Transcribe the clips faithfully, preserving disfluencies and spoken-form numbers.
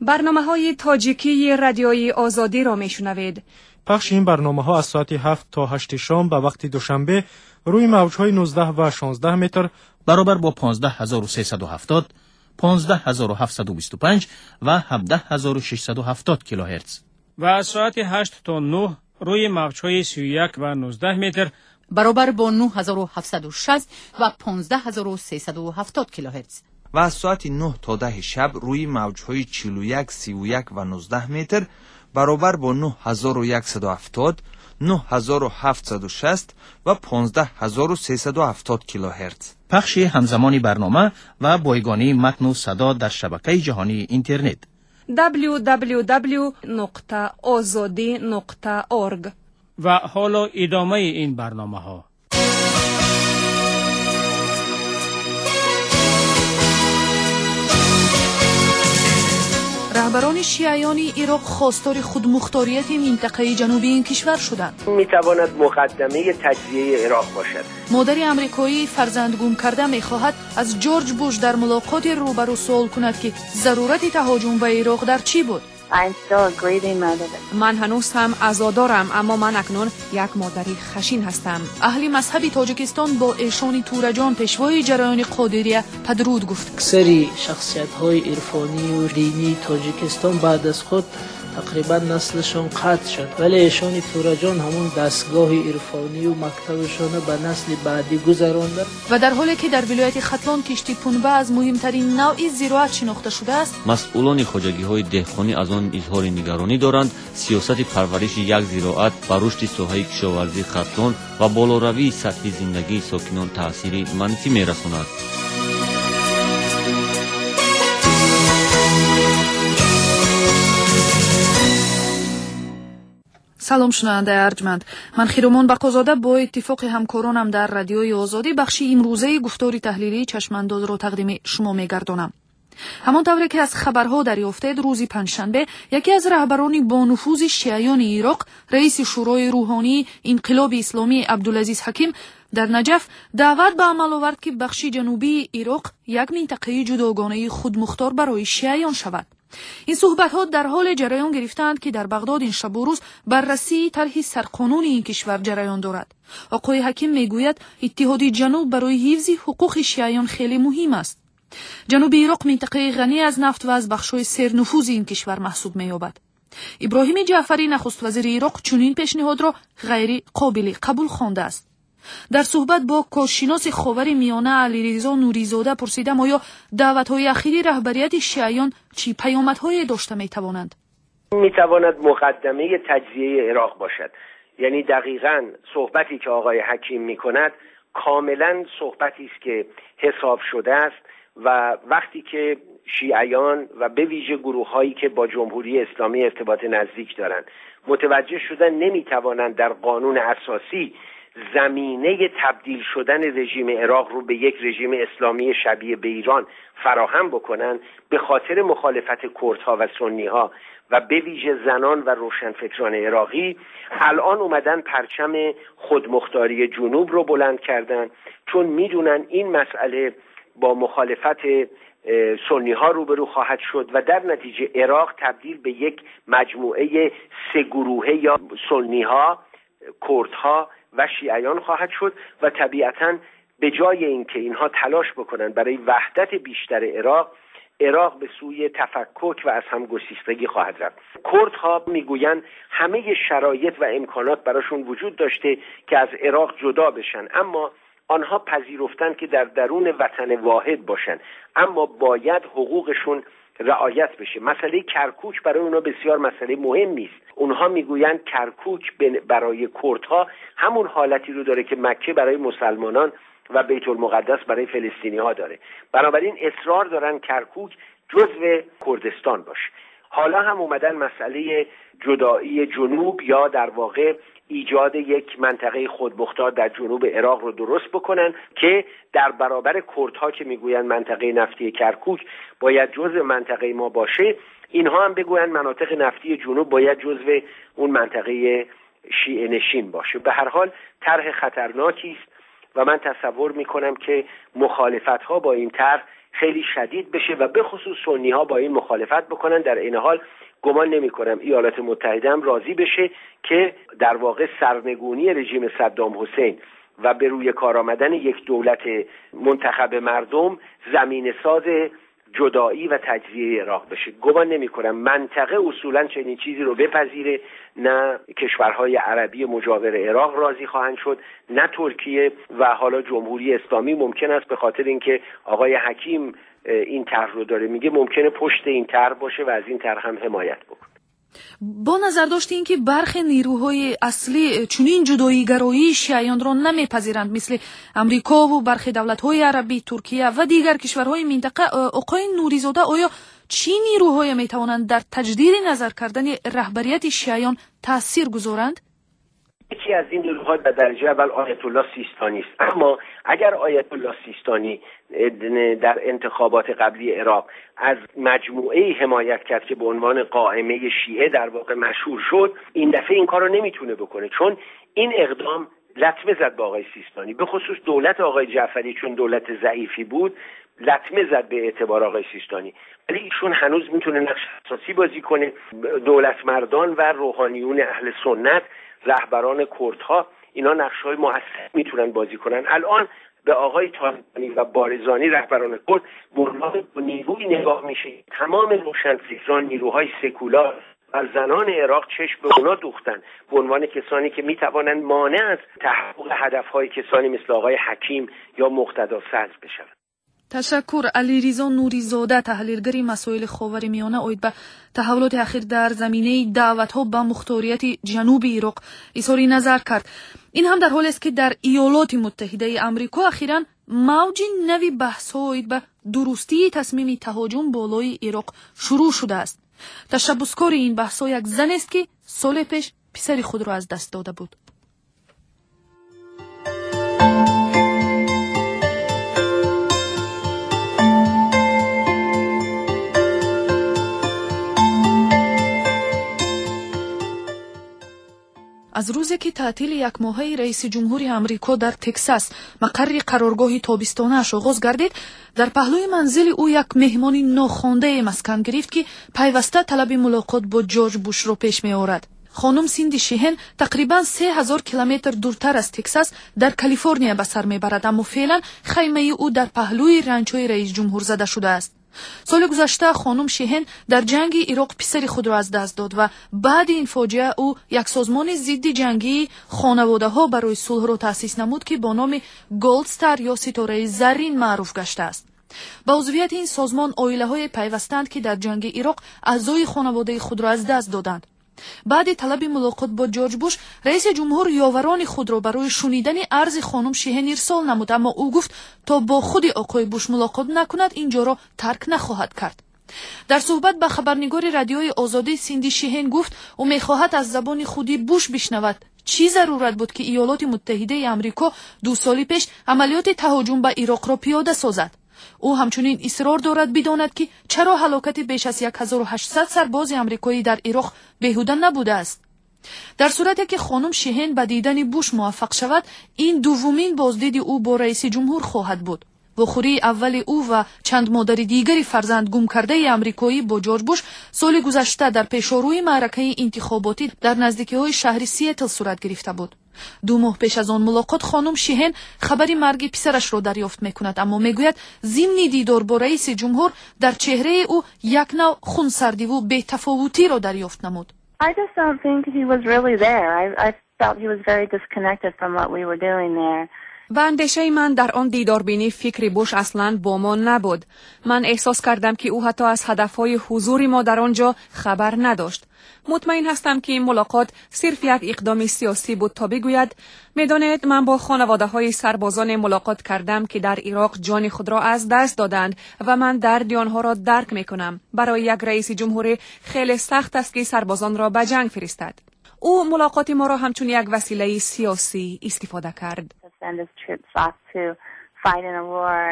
برنامه‌های تاجیکی رادیوی آزادی را میشنوید. پخش این برنامه‌ها از ساعت هفت تا هشت شام به وقت دوشنبه روی موج‌های نوزده و شانزده متر برابر با پانزده هزار و سیصد و هفتاد، پانزده هزار و هفتصد و بیست و پنج و هفده هزار و ششصد و هفتاد کیلوهرتز و از ساعت هشت تا نه روی موج‌های سی و یک و نوزده متر برابر با نه هزار و هفتصد و شصت و پانزده هزار و سیصد و هفتاد کیلوهرتز و از ساعت نه تا ده شب روی موج‌های چهل و یک، سی و یک و نوزده متر برابر با نه هزار و صد و هفتاد، نه هزار و هفتصد و شصت و پانزده هزار و سیصد و هفتاد کیلوهرتز. پخش همزمان برنامه و بایگانی متن و صدا در شبکه جهانی اینترنت دبلیو دبلیو دبلیو نقطه آزادی نقطه اورگ. و حالا ادامه این برنامه‌ها. رهبران شیعیان عراق خواستار خودمختاریت منطقه جنوبی این کشور شدند. میتواند مقدمه تجزیه عراق باشد. مادر آمریکایی فرزند گم کرده میخواهد از جورج بوش در ملاقات روبرو سوال کند که ضرورت تهاجم به عراق در چی بود. من هنوز هم عزادارم، اما من اکنون یک مادری خشین هستم. اهل مذهب تاجیکستان با ایشان تورجان پیشوای جریان قادریه پدرود گفت. اکثری شخصیت‌های عرفانی و دینی تاجیکستان بعد از خود تقریبا نسلشون قطع شد، ولی ایشان تورجان همون دستگاه عرفانی و مکتبشون به نسل بعدی گذراندن. و در حالی که در ولایت ختلان کشتی پنبه از مهمترین نوع زراعت شناخته شده است، مسئولان خواجگی‌های دهقانی از آن اظهار نگرانی دارند سیاست پرورش یک زراعت بر رشد ساحه کشاورزی ختلان و بالاروی سطح زندگی ساکنان تأثیر منفی می‌رساند. سلام شنونده ارجمند، من خیرومان بقازاده با اتفاق همکارانم در رادیوی آزادی بخشی امروزه گفتار تحلیلی چشمانداز را تقدیم شما می‌گردانم. همانطور که از خبرها دریافتید، روز پنجشنبه یکی از رهبران با نفوذ شیعیان عراق، رئیس شورای روحانی انقلاب اسلامی عبدالعزیز حکیم در نجف دعوت به عمل آورد که بخش جنوبی عراق یک منطقه جداگانه خودمختار برای شیعیان شود. این صحبت‌ها در حال جریان گرفتند که در بغداد این شب و روز بررسی طرح سرقانون این کشور جریان دارد. آقای حکیم میگوید اتحاد جنوب برای حفظ حقوق شیعیان خیلی مهم است. جنوب عراق منطقه غنی از نفت و از بخش‌های سرنفوذ این کشور محسوب می‌یابد. ابراهیم جعفری نخست وزیر عراق چنین پیشنهاد را غیر قابل قبول خوانده است. در صحبت با کارشناس خاور میانه علیرضا نوریزاده پرسیدم آیا دعوت‌های اخیر رهبریت شیعیان چی پیامدهای داشته می‌توانند؟ می‌تواند مقدمه تجزیه عراق باشد. یعنی دقیقاً صحبتی که آقای حکیم می‌کند کاملاً صحبتی است که حساب شده است و وقتی که شیعیان و به ویژه گروه‌هایی که با جمهوری اسلامی ارتباط نزدیک دارند متوجه شدن نمی‌توانند در قانون اساسی زمینه تبدیل شدن رژیم عراق رو به یک رژیم اسلامی شبیه به ایران فراهم بکنن، به خاطر مخالفت کردها و سنی‌ها و به ویژه زنان و روشنفکران عراقی الان اومدن پرچم خودمختاری جنوب رو بلند کردن، چون میدونن این مسئله با مخالفت سنی‌ها روبرو خواهد شد و در نتیجه عراق تبدیل به یک مجموعه سه گروهه یا سنی‌ها، کردها و شیعیان خواهد شد و طبیعتاً به جای اینکه اینها تلاش بکنن برای وحدت بیشتر عراق، عراق به سوی تفکک و از هم گسیختگی خواهد رفت. کردها میگویند همه شرایط و امکانات براشون وجود داشته که از عراق جدا بشن، اما آنها پذیرفتند که در درون وطن واحد باشن، اما باید حقوقشون رعایت بشه. مسئله کرکوک برای اونها بسیار مسئله مهمی است. اونها میگویند کرکوک برای کردها همون حالتی رو داره که مکه برای مسلمانان و بیت المقدس برای فلسطینی ها داره. بنابراین اصرار دارن کرکوک جزو کردستان باشه. حالا هم اومدن مسئله جدایی جنوب یا در واقع ایجاد یک منطقه خودمختار در جنوب عراق رو درست بکنن که در برابر کردها که میگویند منطقه نفتی کرکوک باید جزء منطقه ما باشه، اینها هم بگویند مناطق نفتی جنوب باید جزء اون منطقه شیعه نشین باشه. به هر حال طرح خطرناکی است و من تصور میکنم که مخالفت‌ها با این طرح خیلی شدید بشه و به خصوص سنی ها با این مخالفت بکنن. در این حال گمان نمی کنم ایالات متحده هم راضی بشه که در واقع سرنگونی رژیم صدام حسین و به روی کار آمدن یک دولت منتخب مردم زمین ساز جدایی و تجزیه عراق بشه. گمان نمی کنم منطقه اصولا چنین چیزی رو بپذیره، نه کشورهای عربی مجاور عراق راضی خواهند شد، نه ترکیه و حالا جمهوری اسلامی. ممکن است به خاطر اینکه آقای حکیم این طرح رو داره میگه ممکنه پشت این طرح باشه و از این طرح هم حمایت بکنه. با نظر داشت اینکه برخی نیروهای اصلی چنین جدایی‌گرایی شیعیان را نمیپذیرند مثل امریکا و برخی دولت‌های عربی، ترکیه و دیگر کشورهای منطقه، آقای نوری‌زاده آیا چی نیروهای میتوانند در تجدید نظر کردن رهبریت شیعیان تأثیر گذارند؟ یکی از این نیروها در درجه اول آیت الله سیستانی است، اما اگر آیت الله سیستانی در انتخابات قبلی عراق از مجموعه حمایت کرد که به عنوان قائمه شیعه در واقع مشهور شد، این دفعه این کار رو نمیتونه بکنه، چون این اقدام لطمه زد به آقای سیستانی، به خصوص دولت آقای جعفری چون دولت ضعیفی بود لطمه زد به اعتبار آقای سیستانی. ولی ایشون هنوز میتونه نقش اساسی بازی کنه. دولت مردان و روحانیون اهل سنت، رهبران کردها، اینا نقش‌های مؤثر میتونن بازی کنن. الان به آقای طالبانی و بارزانی رهبران کرد به عنوان نیروی نگاه میشه. تمام روشنفکران، نیروهای سکولار و زنان عراق چشم به اونا دوختن به عنوان کسانی که میتوانند مانع از تحقق هدفهای کسانی مثل آقای حکیم یا مقتدی صدر بشن. تشکر. علیرضا نوری‌زاده، تحلیلگر مسائل خاورمیانه، اوید به تحولات اخیر در زمینه دعوت‌ها به مختاریت جنوب عراق اظهار نظر کرد. این هم در حالی است که در ایالات متحده آمریکا اخیراً موج نوی بحث‌ها اوید به درستی تصمیم تهاجم بالای عراق شروع شده است. تشبثکار این بحث‌ها یک زن است که سال پیش پسر خود را از دست داده بود. از روزی که تعطیل یک ماهه رئیس جمهوری آمریکا در تگزاس مقر قرارگاه تابستانش آغاز گردید، در پهلوی منزل او یک مهمانی ناخوانده مسکن گرفت که پیوسته طلب ملاقات با جورج بوش را پیش می آورد. خانم سیندی شیهن تقریباً سه هزار کیلومتر دورتر از تگزاس در کالیفرنیا به سر میبرد، اما فعلا خیمه او در پهلوی رنچوی رئیس جمهور زده شده است. سال گذشته خانم شیهن در جنگ عراق پسر خود را از دست داد و بعد این فاجعه او یک سازمان ضد جنگی خانواده ها برای صلح را تأسیس نمود که با نام گولد استار یا ستاره زرین معروف گشته است. با عضویت این سازمان عائله های پیوستند که در جنگ عراق اعضای خانواده خود را از دست دادند. بعد طلب ملاقات با جورج بوش، رئیس جمهور یاوران خود را برای شنیدن عرض خانم شیهن ارسال نمود، اما او گفت تا با خود آقای بوش ملاقات نکند اینجا را ترک نخواهد کرد. در صحبت با خبرنگار رادیوی آزادی سیندی شیهن گفت او میخواهد از زبان خودی بوش بشنود چی ضرورت بود که ایالات متحده آمریکا دو سال پیش عملیات تهاجم به عراق را پیاده سازد. او همچنین اصرار دارد بداند که چرا هلاکت بیش از هزار و هشتصد سرباز آمریکایی در عراق بیهوده نبوده است. در صورتی که خانم شیهن به دیدن بوش موفق شود، این دومین بازدید او با رئیس جمهور خواهد بود. وخوری اول او و چند مادر دیگری فرزند گم کرده آمریکایی با جورج بوش سال گذشته در پیشروی معرکه انتخاباتی در نزدیکی‌های شهر سیاتل صورت گرفته بود. دو ماه پیش از آن ملاقات خانم شیهن خبری مرگ پسرش را دریافت میکند، اما میگوید ضمن دیدار با رئیس جمهور در چهره او یک نوع خونسردی و بی‌تفاوتی را دریافت نمود. I just don't think he was really there. I, I felt he was very disconnected from what we were doing there. و اندیشه من در آن دیداربینی فکر بوش اصلاً با ما نبود. من احساس کردم که او حتی از هدفهای حضور ما در آنجا خبر نداشت. مطمئن هستم که این ملاقات صرف یک اقدام سیاسی بود تا بگوید میدانید من با خانواده های سربازان ملاقات کردم که در عراق جان خود را از دست دادند و من درد آنها را درک میکنم. برای یک رئیس جمهور خیلی سخت است که سربازان را به جنگ فرستد. او ملاقات ما را همچون یک وسیله سیاسی استفاده کرد. Send his troops off to fight in a war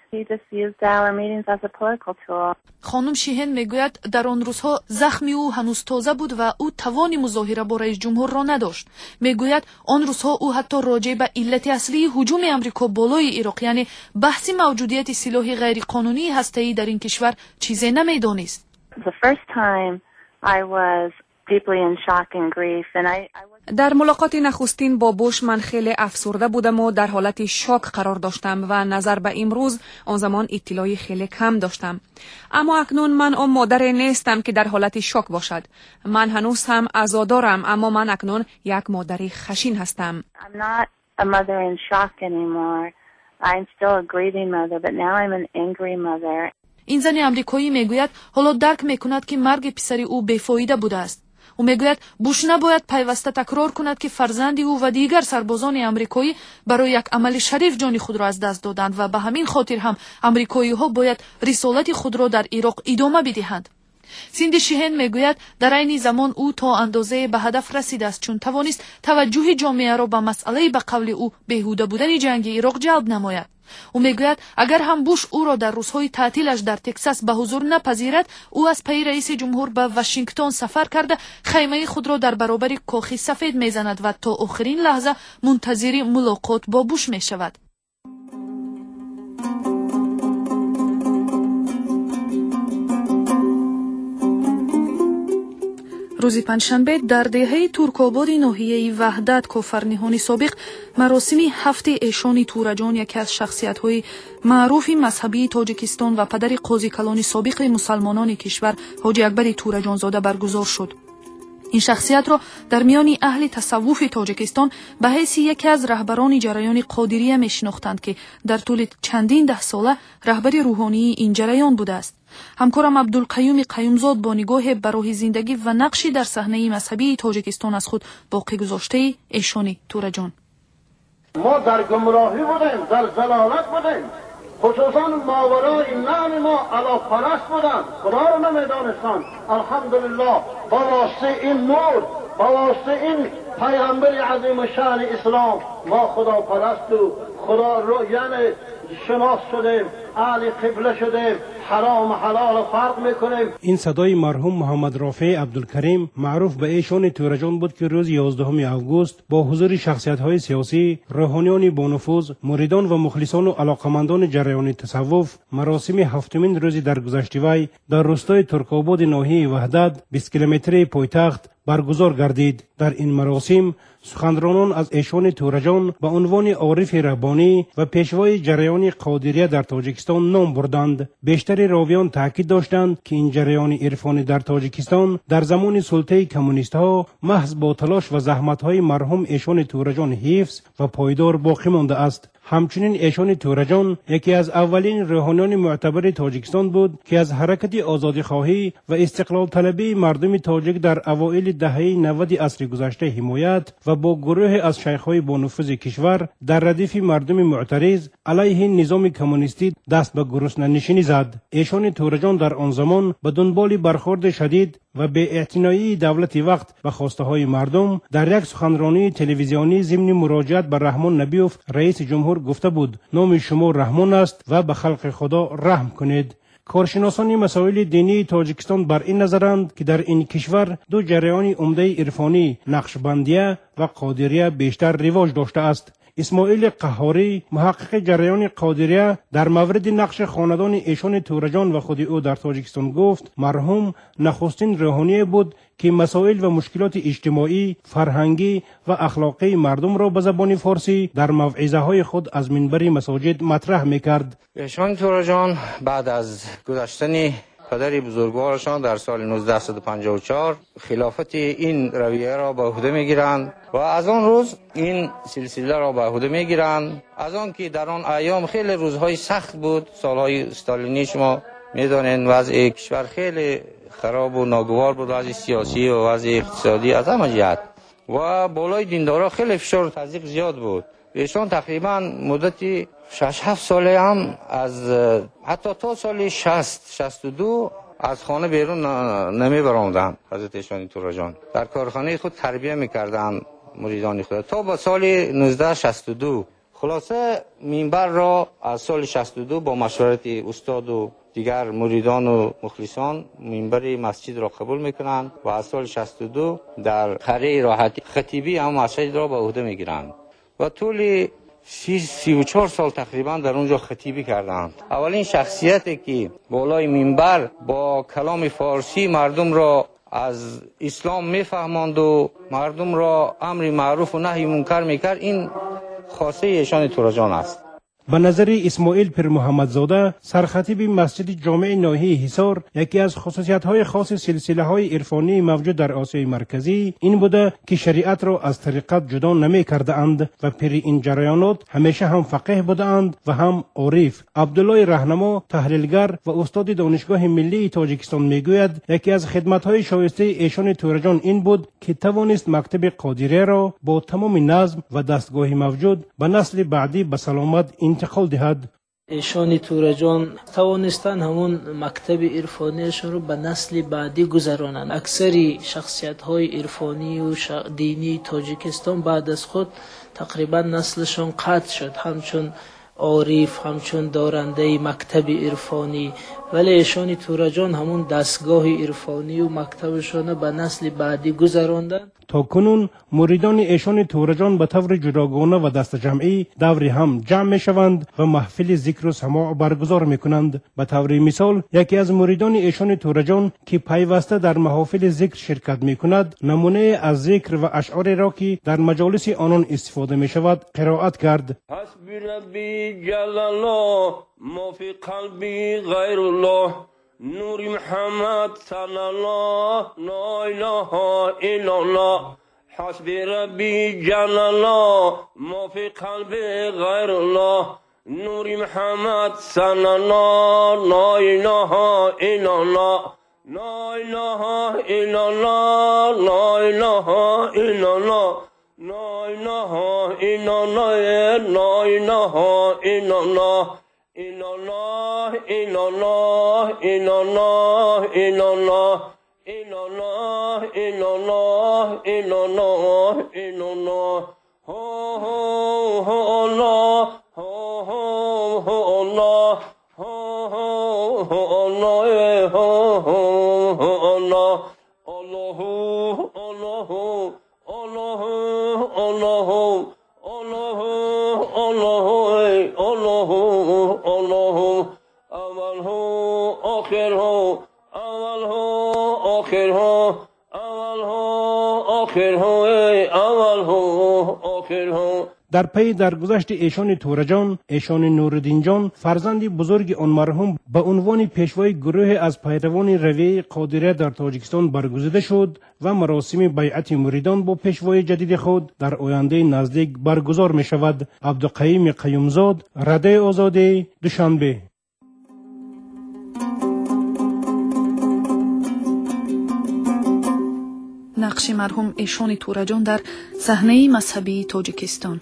He just used our meetings as a political tool. خانم شیهن میگوید در آن روزها زخمی او هنوز تازه بود و او توان مظاهره با رئیس جمهور را نداشت. میگوید آن روزها او حتی راجع به علت اصلی هجوم آمریکا بالای عراق، یعنی بحث موجودیت سلاح غیر قانونی هسته‌ای در این کشور، چیزی نمیدانست. The first time I was deeply in shock and grief and I, I was... در ملاقات نخستین با بوش من خیلی افسرده بودم و در حالت شاک قرار داشتم و نظر به امروز آن زمان اطلاعی خیلی کم داشتم. اما اکنون من آن مادر نیستم که در حالت شاک باشد. من هنوز هم عزادارم، اما من اکنون یک مادر خشین هستم. I'm not a mother in shock anymore. I'm still a grieving mother, but now I'm an angry mother. این زن آمریکایی میگوید حالا درک میکند که مرگ پسر او بیفایده بوده است. او میگوید بوش نباید پیوسته تکرار کند که فرزند او و دیگر سربازان آمریکایی برای یک عمل شریف جان خود را از دست دادند و به همین خاطر هم آمریکایی ها باید رسالت خود را در عراق ادامه بدهند. سیندی شیهن میگوید در این زمان او تا اندازه به هدف رسیده است، چون توانست توجه جامعه را به مسئله به قول او بیهوده بودن جنگ عراق جلب نماید. او میگوید اگر هم بوش او را در روزهای تعطیلش در تگزاس به حضور نپذیرد، او از پی رئیس جمهور به واشنگتن سفر کرده خیمه خود را در برابر کاخ سفید میزند و تا آخرین لحظه منتظر ملاقات با بوش میشود. روز پنجشنبه در دهه ترک‌آباد ناحیه وحدت کافرنهانی سابق مراسم هفته ایشان تورجان، یکی از شخصیت‌های معروف مذهبی تاجیکستان و پدر قاضی کلان سابق مسلمانان کشور حاجی اکبر تورجان زاده برگزار شد. این شخصیت را در میان اهل تصوف تاجیکستان به حیث یکی از رهبران جریان قادریه میشناختند که در طول چندین ده ساله رهبر روحانی این جریان بوده است. همکارم عبدالقیوم قیومزاد با نگاه به راه زندگی و نقشی در صحنه مذهبی تاجیکستان از خود باقی گذاشته ایشان تورجان. ما در گمراهی بودیم، در ضلالت بودیم، خصوصا ماورای نعم ما علاپرست بودن، خدا رو نمیدانستن. الحمدلله با واسطه این نور، با واسطه این پیغمبر عظیم شان اسلام ما خدا پرست و خدا رو یعنی شناس شدیم، اهل قبله شدیم، حرام و حلال فرق میکنیم. این صدای مرحوم محمد رافع عبدالکریم معروف به ایشان تورجان بود که روز یازدهم اوگوست با حضور شخصیت‌های سیاسی، روحانیان با نفوذ، مریدان و مخلصان و علاقمندان جریان تصوف مراسم هفتمین روزی درگذشته وی در روستای ترک‌آباد ناحیه وحدت بیست کیلومتری پایتخت برگزار گردید. در این مراسم سخنرانان از ایشان تورجان به عنوان عارف ربانی و پیشوای جریان قادریه در تاجیکستان نام بردند. بیشتر راویان تاکید داشتند که این جریان عرفانی در تاجیکستان در زمان سلطه کمونیست‌ها محض با تلاش و زحمت‌های مرحوم ایشان تورجان حفظ و پایدار باقی مانده است. همچنین ایشان تورجان یکی از اولین روحانیان معتبر تاجیکستان بود که از حرکت آزادیخواهی و استقلال طلبی مردم تاجیک در اوایل دهه نود عصر گذشته حمایت و با گروه از شیخ‌های با نفوذ کشور در ردیف مردم معترض علیه نظام کمونیستی دست به گرسنه‌نشینی زد. ایشان تورجان در آن زمان به دنبال برخورد شدید و به اعتنایی دولت وقت و خواسته های مردم در یک سخنرانی تلویزیونی ضمن مراجعت به رحمان نبیوف رئیس جمهور گفته بود نام شما رحمان است و به خلق خدا رحم کنید. کارشناسان مسائل دینی تاجیکستان بر این نظرند که در این کشور دو جریان عمده عرفانی نقشبندیه و قادریه بیشتر رواج داشته است. اسماعیل قهاری محقق جریان قادریه در مورد نقش خاندان ایشان تورجان و خود او در تاجیکستان گفت مرحوم نخستین روحانی بود که مسائل و مشکلات اجتماعی، فرهنگی و اخلاقی مردم را به زبان فارسی در موعظه های خود از منبر مساجد مطرح میکرد. ایشان تورجان بعد از گذشتن پدر بزرگوارشان در سال نوزده پنجاه و چهار خلافت این رویه را به عهده میگیرند و از آن روز این سلسله را به عهده میگیرند. از آن که در آن ایام خیلی روزهای سخت بود، سالهای استالینی، شما میدانید وضع کشور خیلی خراب و ناگوار بود، وضع سیاسی و وضع اقتصادی از همه جهت و بالای دیندارا خیلی فشار و تضییق زیاد بود. ایشان تقریبا مدتی شش هفت ساله هم از حتی تا سال شصت شصت و دو از خانه بیرون نمی برآمدند. حضرت ایشان تورجان در کارخانه خود تربیه میکردند مریدان خود تا با سال نوزده شصت و دو خلاصه منبر را از سال شصت و دو با مشورت استاد و دیگر مریدان و مخلصان منبر مسجد را قبول میکنند و از سال شصت و دو در قره راحتی خطیبی هم مسجد را به عهده میگیرند و طول سی و چهار سال تقریبا در اونجا خطیبی کردند. اولین شخصیتی که بالای منبر با کلام فارسی مردم را از اسلام میفهماند و مردم را امر معروف و نهی منکر میکرد، این خاصه ایشان تورجان است. به نظر اسماعیل پیر محمدزاده، سرخطیب مسجد جامع ناحیه حصار، یکی از خصوصیت‌های خاص سلسله‌های عرفانی موجود در آسیای مرکزی این بوده که شریعت را از طریقت جدا نمی کرده اند و پیر این جریانات همیشه هم فقیه بوده اند و هم عارف. عبدالله رهنما، تحلیلگر و استاد دانشگاه ملی تاجیکستان میگوید یکی از خدمت‌های شایسته ایشان تورجان این بود که توانست مکتب قادریه را با تمام نظم و دستگاه موجود به نسل بعدی به سلامت انتقال دهد. ایشان تورجان توانستن همون مکتب عرفانیشون رو به نسل بعدی گذرانند. اکثری شخصیت های عرفانی و دینی تاجیکستان بعد از خود تقریبا نسلشون قطع شد، همچون عارف، همچون دارنده مکتب عرفانی، ولی ایشان تورجان همون دستگاه عرفانی و مکتبشون به نسل بعدی گذراندن. تا کنون مریدان ایشان تورجان به طور جداگانه و دست جمعی دوری هم جمع می شوند و محفل ذکر و سماع برگزار می کنند. به طور مثال یکی از مریدان ایشان تورجان که پیوسته در محافل ذکر شرکت می کند نمونه از ذکر و اشعار را که در مجالس آنان استفاده می شود قرائت کرد. حسبی ربی جل الله ما فی قلبی غیر الله نور محمد صلی الله لا اله الا الله حسبی ربی جل الله ما فی قلبی غیر الله نور محمد صلی الله لا اله الا الله لا اله الا الله لا اله الا الله لا اله الا الله لا اله الا الله إلا الله إلا الله إلا الله إلا الله إلا الله إلا الله إلا الله إلا الله هو هو هو الله هو هو هو الله هو هو هو الله هو هو هو الله الله الله الله الله الله الله الله الله اول هو آخر هو اول هو آخر هو اول هو آخر هو اول هو آخر هو. در پی درگذشت ایشان تورجان، ایشان نورالدین جان فرزند بزرگ آن مرحوم به عنوان پیشوای گروه از پیروان رویه قادریه در تاجیکستان برگزیده شد و مراسم بیعت مریدان با پیشوای جدید خود در آینده نزدیک برگزار می شود. عبدالقیوم قیومزاد، رده آزادی، دوشنبه. نقش مرحوم ایشان تورجان در صحنه مذهبی تاجیکستان.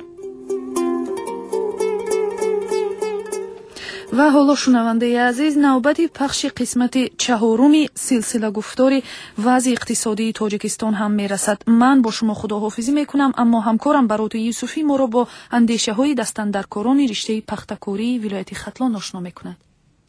و حالا شنونده عزیز، نوبت پخش قسمت چهارم سلسله گفتار وضع اقتصادی تاجیکستان هم میرسد. من با شما خداحافظی میکنم، اما همکارم برات یوسفی ما را با اندیشه های دستاندرکاران رشته پختکاری ولایت ختلان آشنا میکند.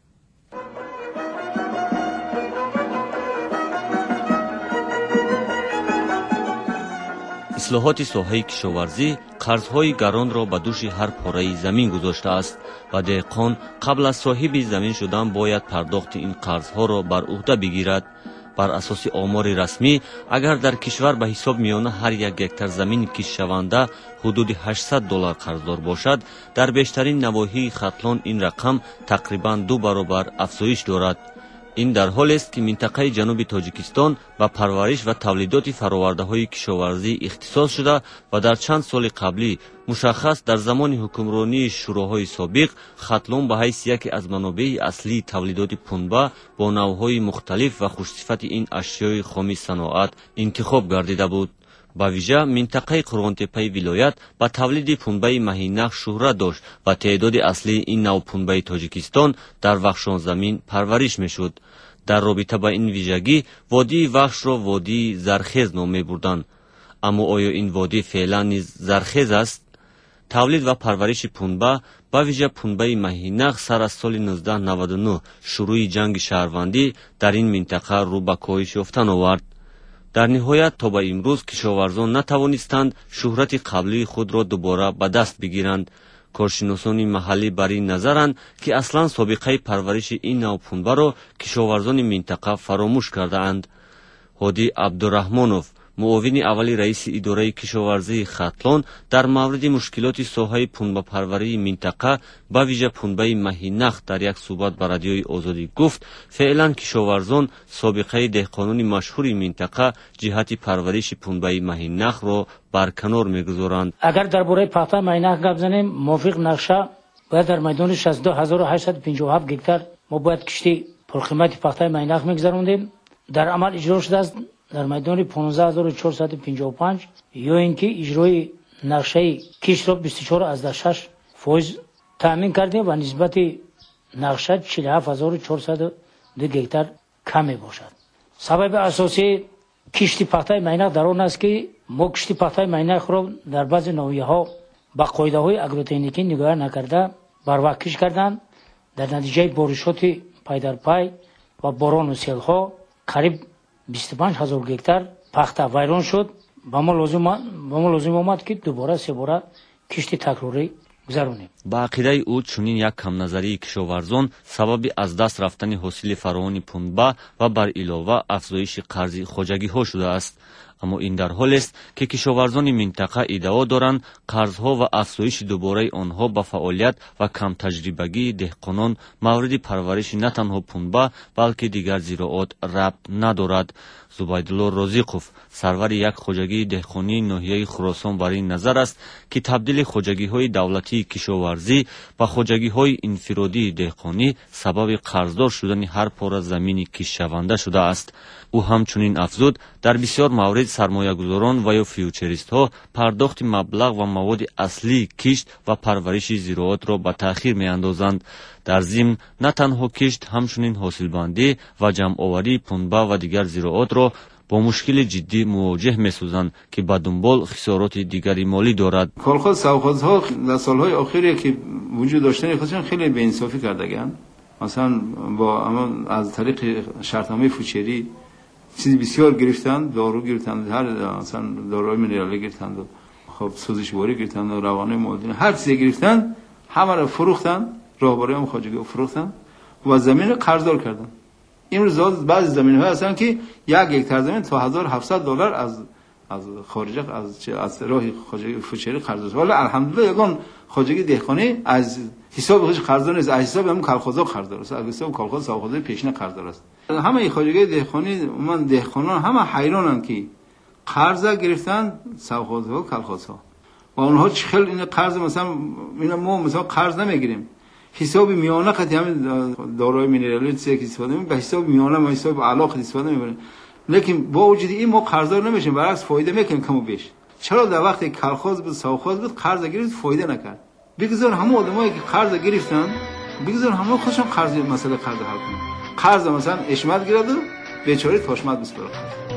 اصلاحات соҳаи кишоварзӣ қарзҳои гаронро ба дӯши ҳар пораи замин гузоштааст ва деҳқон қабл аз соҳиби замин шудан бояд пардохти ин қарзҳоро бар уҳда бигирад. бар асоси омори расмӣ агар дар кишвар ба ҳисоб миёна ҳар як гектар замини киштшаванда ҳудуди ҳаштсад доллар қарздор бошад, дар бештарин навоҳии хатлон ин рақам тақрибан ду баробар афзоиш дорад. ин дар ҳолест ки минтақаи ҷануби тоҷикистон ба парвариш ва тавлидоти фаровардаҳои кишоварзӣ ихтисос шуда ва дар чанд соли қаблӣ мушаххас дар замони ҳукмронии шӯроҳои собиқ хатлон ба ҳайси яке аз манобеи аслии тавлидоти пунба бо навъҳои мухталиф ва хушсифати ин ашёи хоми саноат интихоб гардида буд. ба вижа минтақаи қурғонтепаи вилоят ба тавлиди пунбаи маҳинах шӯҳрат дошт ва теъдоди аслии ин навъ пунбаи тоҷикистон дар вахшонзамин парвариш мешуд. дар робита ба ин вижагӣ водии вахшро водии зархез ном мебурданд. аммо оё ин водӣ феълан низ зархез аст? тавлид ва парвариши пунба ба виҷа пунбаи маҳинақ сар аз соли нуздаҳ наваду нӯҳ шурӯъи ҷанги шаҳрвандӣ дар ин минтақа рӯ ба коҳиш ёфтан овард. дар ниҳоят то ба имрӯз кишоварзон натавонистанд шӯҳрати қаблии худро дубора ба даст бигиранд. коршиносони маҳаллӣ бар ин назаранд, ки аслан собиқаи парвариши ин нав пунбаро кишоварзони минтақа фаромӯш кардаанд. ҳодӣ абдураҳмонов, муовини аввали раиси идораи кишоварзии Хатлон, дар мавриди мушкилоти соҳаи пунбапарварии минтақа ба виҷа пунбаи маҳинақ дар як суҳбат ба радиои Озодӣ гуфт, феълан кишоварзон собиқаи деҳқонони машҳури минтақа ҷиҳати парвариши пунбаи маҳинақро барканор мегузоранд. агар дар бораи пахтаи маҳинақ гап занем, мувофиқ нақша бояд дар майдони шасту ду ҳазору ҳаштсаду пинҷоҳу ҳафт гектар мо бояд кишти пурқимати пахтаи маҳинақ мегузарондем. дар амал иҷро шудааст дар майдони понздаҳ ҳазору чорсаду пинҷоҳу панҷ, ё ин ки иҷрои нақшаи киштро бисту чор азда шаш фоиз таъмин кардем ва нисбати нақша чилу ҳафт ҳазору чорсаду ду гектар кам мебошад. сабаби асосии кишти пахтаи маҳинақ дар он аст, ки мо кишти пахтаи маҳинақро дар баъзе навъияҳо ба қоидаҳои агротехникӣ ниgoya накарда барвақт киш карданд. дар натиҷаи боришоти пайдарпай ва борону селҳо қариб бисту панҷ ҳазор гектар пахта вайрон шуд. ба мо лозим омад, ки дубора се бора кишти такрорӣ гузаронем. ба ақидаи ӯ чунин як камназарии кишоварзон сабаби аз даст рафтани ҳосили фаровони пунба ва бар илова афзоиши қарзи хоҷагиҳо шудааст. аммо ин дар ҳолест, ки кишоварзони минтақа иддао доранд қарзҳо ва афзоиши дубораи онҳо ба фаъолият ва камтаҷрибагии деҳқонон мавриди парвариши на танҳо пунба, балки дигар зироот рабт надорад. зубайдулло розиқов, сарвари як хоҷагии деҳқонии ноҳияи Хуросон, бар ин назар аст, ки табдили хоҷагиҳои давлатии кишоварзӣ ба хоҷагиҳои инфиродии деҳқонӣ сабаби қарздор шудани ҳар пора замини киштшаванда шудааст. ӯ ҳамчунин афзуд, дар бисёр маврид сармоягузорон ва ё фьючеристҳо пардохти маблағ ва маводи аслии кишт ва парвариши зироатро ба таъхир меандозанд. дар зимн на танҳо кишт, ҳамчунин ҳосилбандӣ ва ҷамъоварии пунба ва дигар зироатро бо мушкили ҷиддӣ мувоҷеҳ месозанд, ки ба дунбол хисороти дигари молӣ дорад. колхоз совхозҳо дар солҳои охире ки вуҷуд доштани худшон хеле беинсофӣ кардаганд. масалан бо аз тариқи шартномаи фучерӣ چیزی بسیار گرفتند، دارو گرفتند، هر مثلا داروی منرالی گرفتند و خب سوزشواری گرفتند و روانه معدن هر چیزی گرفتند، همه را فروختند، راهبری هم خواجگی فروختند و زمین قرضدار کردند. امروز بعضی زمین‌ها هستند که یک هکتار زمین تا هزار و هفتصد دلار از از خارج از از راه خواجگی فوچری قرضدار. ولی الحمدلله یگان خواجگی دهقانی از حساب خودش قرضدار نیست، از حساب هم کالخوزا قرضدار است، از حساب کالخوز ساخته پیشینه قرضدار است. همه خواجگی دهقانی من دهقانان همه حیرانند که قرض گرفتن ساخوزها کالخوزها و اونها چخل این قرض مثلا اینا ما مثلا قرض نمیگیریم، حساب میانه قطعی همین دارای مینرالی چیزی که استفاده می‌کنیم به حساب میانه و حساب علاقه استفاده می‌کنیم، لیکن با وجود این ما قرضدار نمیشیم، برعکس فایده میکنیم کم و بیش. چرا در وقتی کالخوز بود ساخوز بود قرض گرفت فایده نکرد؟ بگذار همه آدمایی که قرض گرفتن بگذار همه خودشون قرض مسئله قرض حل کنن. قرض مثلا اشمت گیرد و بیچاره تاشمت بسپره.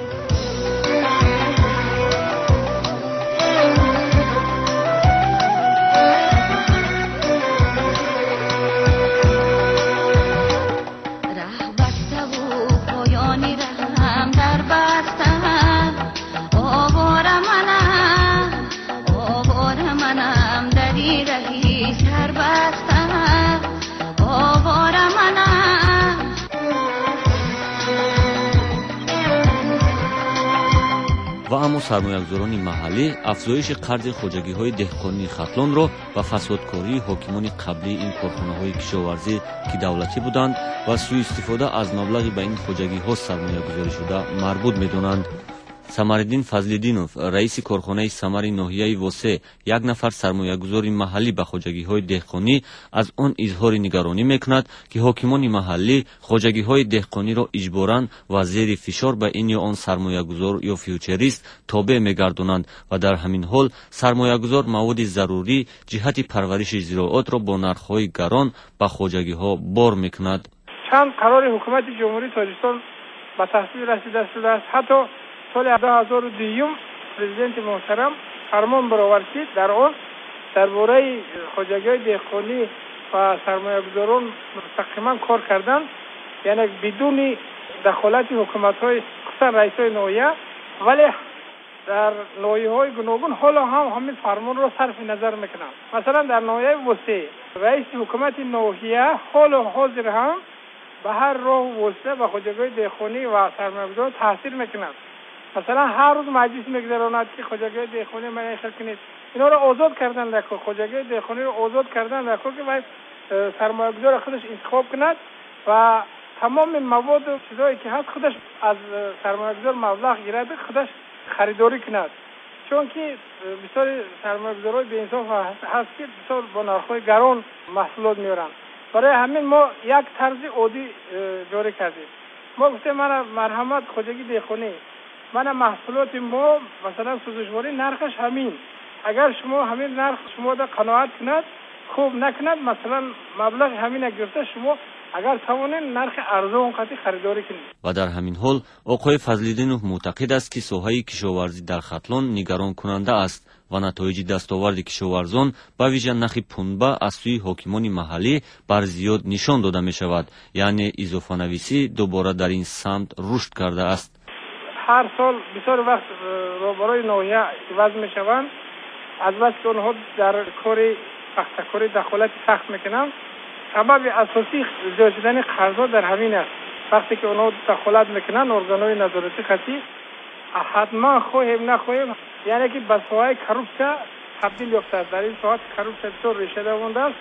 و اما سرمایه‌گذاران محلی افزایش قرض خوجگی‌های دهقانی خطلان‌را و فسادکاری حاکمان قبلی این کارخانه‌های کشاورزی که دولتی بودند و سوء استفاده از مبلغی به این خوجگی‌ها سرمایه‌گذاری شده مربوط می‌دانند. самариддин фазлиддинов, раиси корхонаи самари ноҳияи восе, як нафар сармоягузори маҳаллӣ ба хоҷагиҳои деҳқонӣ аз он изҳори нигаронӣ мекунад, ки ҳокимони маҳаллӣ хоҷагиҳои деҳқониро иҷборан ва зери фишор ба ин ё он сармоягузор ё фьючерист тобеъ мегардонанд ва дар ҳамин ҳол сармоягузор маводи зарурӣ ҷиҳати парвариши зироатро бо нархҳои гарон ба хоҷагиҳо бор мекунад. чанд қарори ҳукумати ҷумҳурии тоҷикистон ба тасвиб расида шудааст. ҳатто соли ду ҳазору дуюм президенти муҳтарам фармон баровард, ки дар он درباره خوجگی‌های دهقانی و سرمایه‌گذاران مستقیما کار کردن، یعنی بدون دخالت حکومت‌های خصوصا رئیس‌های ناحیه، ولی در ناحیه‌های گوناگون حالا هم همین فرمان رو صرف نظر میکنن. مثلا در ناحیه وسطی رئیس حکومت ناحیه حالا حاضر هم به هر راه وسطی و خوجگی‌های دهقانی و سرمایه‌گذاران تاثیر میکنند. مثلا هر روز مجلس میگذراند که خوجگی‌های دهقانی معیشت کنید، اینا رو آزاد کردن در کار، خوجگی‌های دهقانی رو آزاد کردن در کار که باید سرمایه‌گذار خودش انتخاب کند و تمام مواد و چیزایی که هست خودش از سرمایه‌گذار مبلغ گیرد، خودش خریداری کند. چون که بسیار سرمایه‌گذارای بی‌انصاف هست که بسیار با نرخ‌های گران محصولات میارن. برای همین ما یک طرز عادی جاری کردیم. ما گفتیم من مرحمت خوجگی دهقانی، من محصولات ما مثلا سوزشواری نرخش همین، اگر شما همین نرخ شما دا قناعت کند، خوب نکند، مثلا مبلغ همین گرفته شما اگر توانید نرخ ارزان قطعی خریداری کنید. و در همین حال آقای فضل‌الدینov معتقد است که ساحه کشاورزی در ختلان نگران کننده است و نتایج دستاورد کشاورزان به ویژه نخ پنبه از سوی حاکمان محلی بر زیاد نشان داده می شود، یعنی اضافه نویسی دوباره در این سمت رشد کرده است. هر سال بسیار وقت روبروی ناحیه عوض می شوند، از بس که اونها در کار پخته‌کاری دخالت سخت میکنن. سبب اساسی زیاد شدن قرضا در همین است. وقتی که اونها دخالت میکنن ارگانهای نظارتی خطی، حتما خواهیم نخواهیم یعنی که به ساحه کروپسیا تبدیل یافته است. در این ساحه کروپسیا بسیار ریشه دوانده است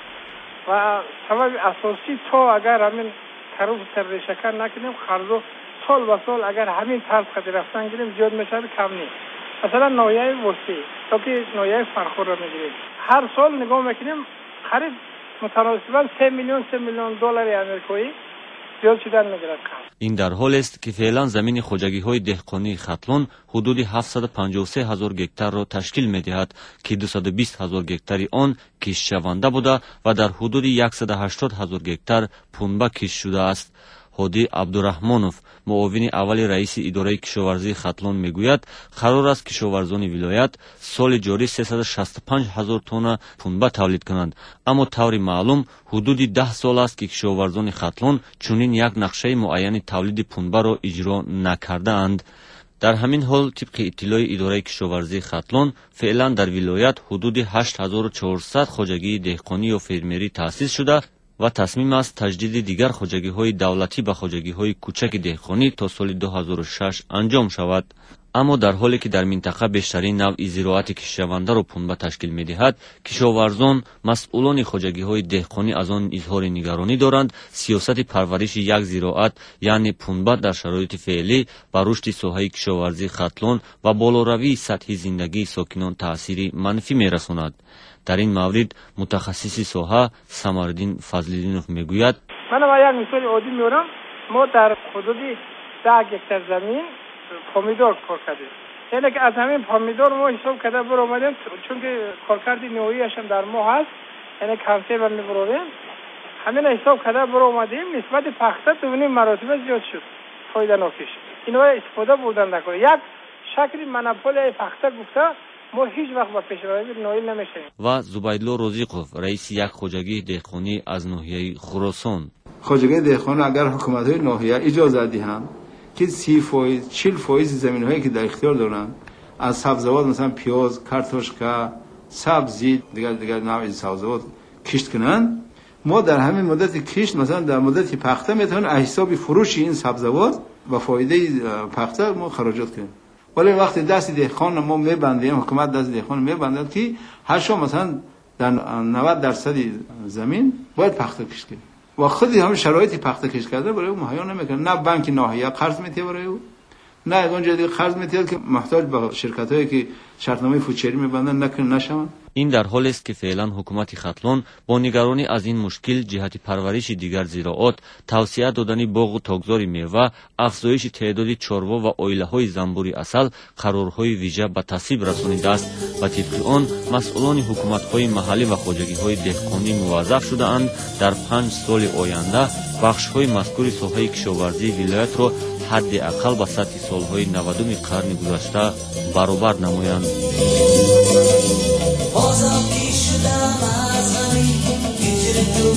و سبب اساسی تا اگر همین کروپسیا ریشه کن نکنیم، قرضا سال به سال اگر همین طرز خطی رفتن گیریم زیاد میشه، کم نیست. مثلا ناحیه وسطی تا که ناحیه فرخور را میگیریم، هر سال نگاه میکنیم خرید متناسباً سه میلیون سه میلیون دلار آمریکایی زیاد شدن میگیرد. این در حال است که فعلا زمین خوجگی‌های دهقانی ختلان حدود هفتصد و پنجاه و سه هزار گکتار را تشکیل می‌دهد که دویست و بیست هزار گکتاری آن کشت شونده بوده و در حدود صد و هشتاد هزار گکتار پنبه کشت شده است. هادی عبدالرحمانов معاون اول رئیس اداره کشاورزی ختلان میگوید قرار است کشاورزان ولایت سال جاری سیصد و شصت و پنج هزار تن پنبه تولید کنند، اما طور معلوم حدود ده سال است که کشاورزان ختلان چنین یک نقشه معین تولید پنبه را اجرا نکرده اند. در همین حال طبق اطلاع اداره کشاورزی ختلان فعلا در ولایت حدود هشت هزار و چهارصد خوجگی دهقانی و فرمری تأسیس شده و تصمیم است تجدید دیگر خوجگی‌های دولتی به خوجگی‌های کوچک دهقانی تا سال دو هزار و شش انجام شود. اما در حالی که در منطقه بیشترین نوع زراعت کشاونده را پنبه تشکیل می‌دهد، کشاورزان مسئولان خوجگی‌های دهقانی از آن اظهار نگرانی دارند سیاست پرورش یک زراعت یعنی پنبه در شرایط فعلی بر رشد ساحه کشاورزی ختلان و بالاروی سطح زندگی ساکنان تأثیر منفی می‌رساند. در این مورد متخصص ساحه سمرالدین فضل‌الدینov میگوید من با یک مثال عادی میارم. ما در حدود ده گکتار زمین پامیدور کار کردیم. یعنی که از همین پامیدور ما حساب کرده بر اومدیم، چون که کارکرد نوعیش هم در ما هست، یعنی کانسیو هم میبریم، همین حساب کرده بر اومدیم نسبت پخته دو نیم مراتب زیاد شد. فایده ناکش اینا استفاده بردن نکنه. یک شکل مناپولی پخته گفته ما هیچ وقت با پیشروی نایل نمیشیم. و زبیدالله رازیقوف رئیس یک خوجگی دهقانی از ناحیه خراسان: خوجگی دهقان اگر حکومت‌های ناحیه اجازه دهند که سی فایز چهل فایز زمین‌هایی که در اختیار دارند از سبزیجات مثلا پیاز، کارتوشکا، سبزی دیگر دیگر نوع سبزیجات کشت کنند، ما در همین مدت کشت مثلا در مدت پخته میتونیم از حساب فروش این سبزیجات و فایده پخته ما خراجات کنیم. ولی وقتی دست دهقان ما میبندیم، حکومت دست دهقان میبندد که هر شما مثلا در نود درصد زمین باید پخته کش کنید و خودی هم شرایط پخته کش کرده برای او مهیا نمیکنه. نه بانک ناحیه قرض میده برای او، نه اونجا دیگه قرض میده که محتاج به شرکتایی که شرطنامه فوچری میبندن نکنه نشون. این در حال است که فعلا حکومت ختلان با نگرانی از این مشکل جهت پرورش دیگر زراعات، توسعه دادن باغ و تاگزار میوه، افزایش تعداد چاروا و آیله‌های زنبور عسل قرارهای ویژه به تصویب رسانیده است و طبق آن مسئولان حکومت‌های محلی و خوجگی‌های دهقانی موظف شده‌اند در پنج سال آینده بخش‌های مذکور ساحه کشاورزی ولایت را حد اقل به سطح سال‌های نودم قرن گذشته برابر نمایند.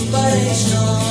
پریشان